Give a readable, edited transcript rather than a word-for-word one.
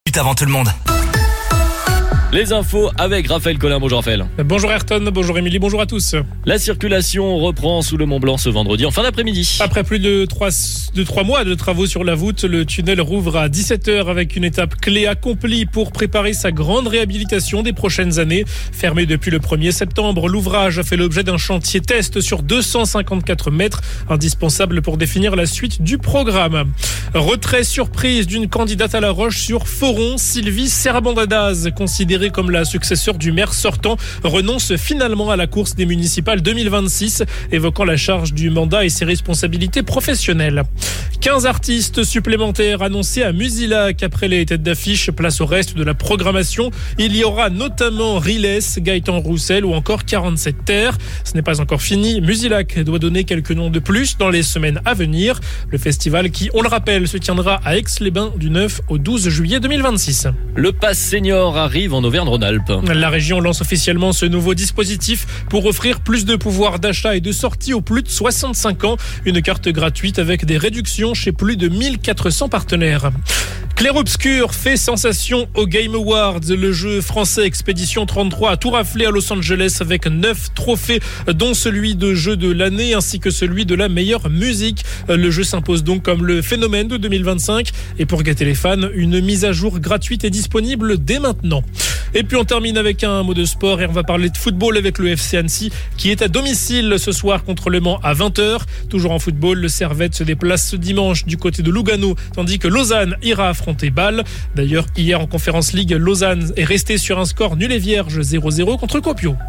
Avant tout le monde. Les infos avec Raphaël Collin. Bonjour Raphaël. Bonjour Ayrton, bonjour Émilie, bonjour à tous. La circulation reprend sous le Mont Blanc ce vendredi en fin d'après-midi. Après plus de 3 mois de travaux sur la voûte, le tunnel rouvre à 17h avec une étape clé accomplie pour préparer sa grande réhabilitation des prochaines années. Fermé depuis le 1er septembre, l'ouvrage a fait l'objet d'un chantier test sur 254 mètres, indispensable pour définir la suite du programme. Retrait surprise d'une candidate à la Roche-sur-Foron, Sylvie Serban-Dadaz, considérée comme la successeur du maire sortant, renonce finalement à la course des municipales 2026, évoquant la charge du mandat et ses responsabilités professionnelles. 15 artistes supplémentaires annoncés à Musilac après les têtes d'affiche. Place au reste de la programmation. Il y aura notamment Riles, Gaëtan Roussel ou encore 47 Terres. Ce n'est pas encore fini. Musilac doit donner quelques noms de plus dans les semaines à venir. Le festival qui, on le rappelle, se tiendra à Aix-les-Bains du 9 au 12 juillet 2026. Le pass senior arrive en Auvergne-Rhône-Alpes. La région lance officiellement ce nouveau dispositif pour offrir plus de pouvoir d'achat et de sortie aux plus de 65 ans. Une carte gratuite avec des réductions chez plus de 1400 partenaires. Clair-Obscur fait sensation aux Game Awards. Le jeu français Expédition 33 a tout raflé à Los Angeles avec 9 trophées, dont celui de jeu de l'année ainsi que celui de la meilleure musique. Le jeu s'impose donc comme le phénomène de 2025. Et pour gâter les fans, une mise à jour gratuite est disponible dès maintenant. Et puis on termine avec un mot de sport et on va parler de football avec le FC Annecy qui est à domicile ce soir contre Le Mans à 20h. Toujours en football, le Servette se déplace ce dimanche du côté de Lugano tandis que Lausanne ira affronter Bâle. D'ailleurs, hier en Conference League, Lausanne est resté sur un score nul et vierge 0-0 contre Kuopio.